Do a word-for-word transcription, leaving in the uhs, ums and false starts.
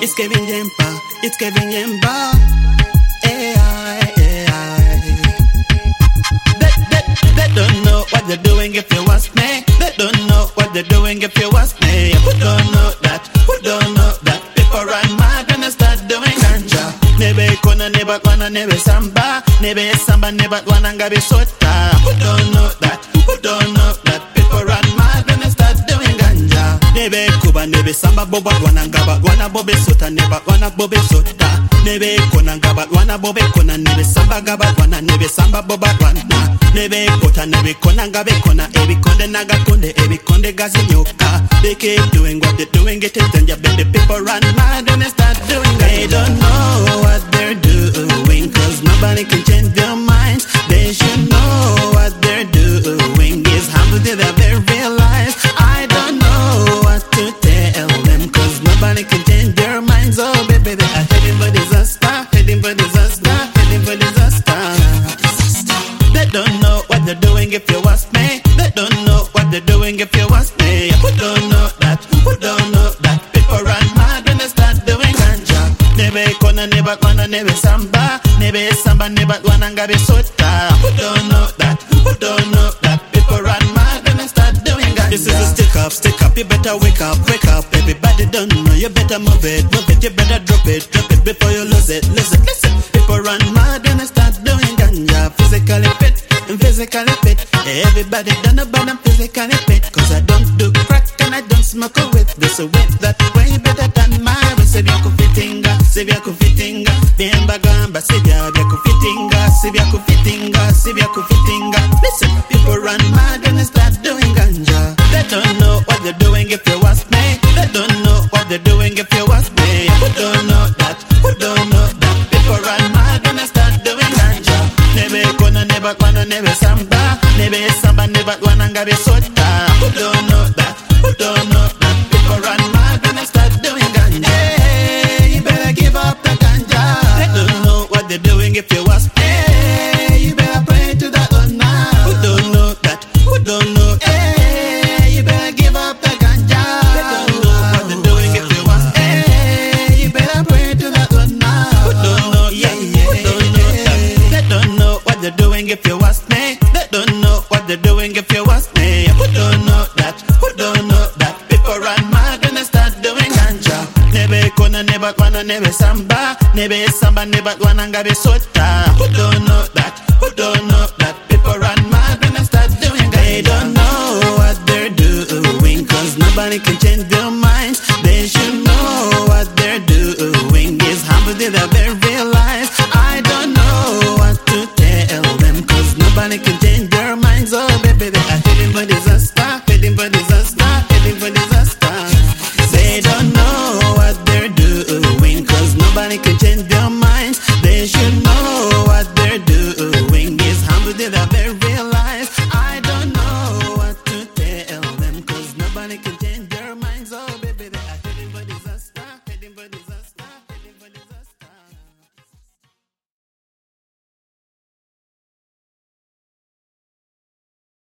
It's Kevin Yemba, it's Kevin Yemba. A I, A I. They, they, they don't know what they're doing if you ask me. They don't know what they're doing if you ask me. Who don't know that? Who don't know that? People run mad when they start doing ganja. Nebe kona neba kwana nebe samba. Nebe samba neba kwana ngabe sota. Who don't know that? Who don't know that? People run mad when they start doing ganja. Nebe kuba nebe samba boba kwana ngaba kwana bobe sota neba kwana bobe sota. Nebe kona ngaba kwana bobe kona nebe samba ngaba kwana nebe samba boba kwana. Nebe kota nebe kona ngabe kona ebi konde naga konde ebi konde gazi nyoka. They keep doing what they're doing, it is danger, but the people run mad when they start doing ganja. They don't know what they're doing, cause nobody can change their minds. They should know what they're doing is harmful to their very lives. I don't know what to tell them, cause nobody can change their minds. Oh baby, they are heading for disaster, heading for disaster, heading for disaster. They don't know what they're doing if you ask me. They don't know what they're doing if you ask me. Who don't know that? Who don't know that? People run mad when they start doing ganja. Nebe kona neba kwana nebe samba. Nebe samba neba kwana ngabe sota. Who don't know that? Who don't know that? People run mad when they start doing ganja. This is a stick up, stick up. You better wake up, wake up. Everybody don't know. You better move it, move it. You better drop it, drop it before you lose it. Listen, listen. People run mad when they start doing ganja. Physically fit, and physically fit. Everybody don't know but I'm physically fit. Cause I don't do crack and I don't smoke a whip. There's a whip that way better than mine. Sevia kufitinga, sevia kufitinga. Bemba gamba, sevia vya kufitinga. Sevia kufitinga, sevia kufitinga. Listen, people run mad when they start doing ganja. They don't know what they're doing if you ask me. They don't know what they're doing if you ask me. Who don't know that? Who don't know that? People run mad when they start doing ganja. Nebe kona neba kwana nebe samba. Nebe samba neba kwana ngabe sota. Who don't know that? Who don't know that? People run mad when they start doing ganja. Hey, you better give up the ganja. They don't know what they're doing if you ask. Hey, you better pray to the owner. Who don't know that? Who don't know? Hey, you better give up the ganja. They don't know what they're doing if you ask. Hey, you better pray to the owner. Who don't know? Yeah, yeah. Who don't know that? They don't know what they're doing if you ask me. They don't know what they're doing if you ask me. Who don't know that? Who don't know that? People run mad when they start doing ganja. Nebe kona neba kwana nebe samba. Nebe samba neba kwana ngabe sota. Who don't know that? Who don't know that? People run mad when they start doing ganja. They don't know what they're doing, cause nobody can change their minds. They should know what they're doing is harmful to their very lives. I don't know what to tell them, cause nobody can change their minds. Oh baby, they are heading for disaster, heading for disaster, heading for disaster.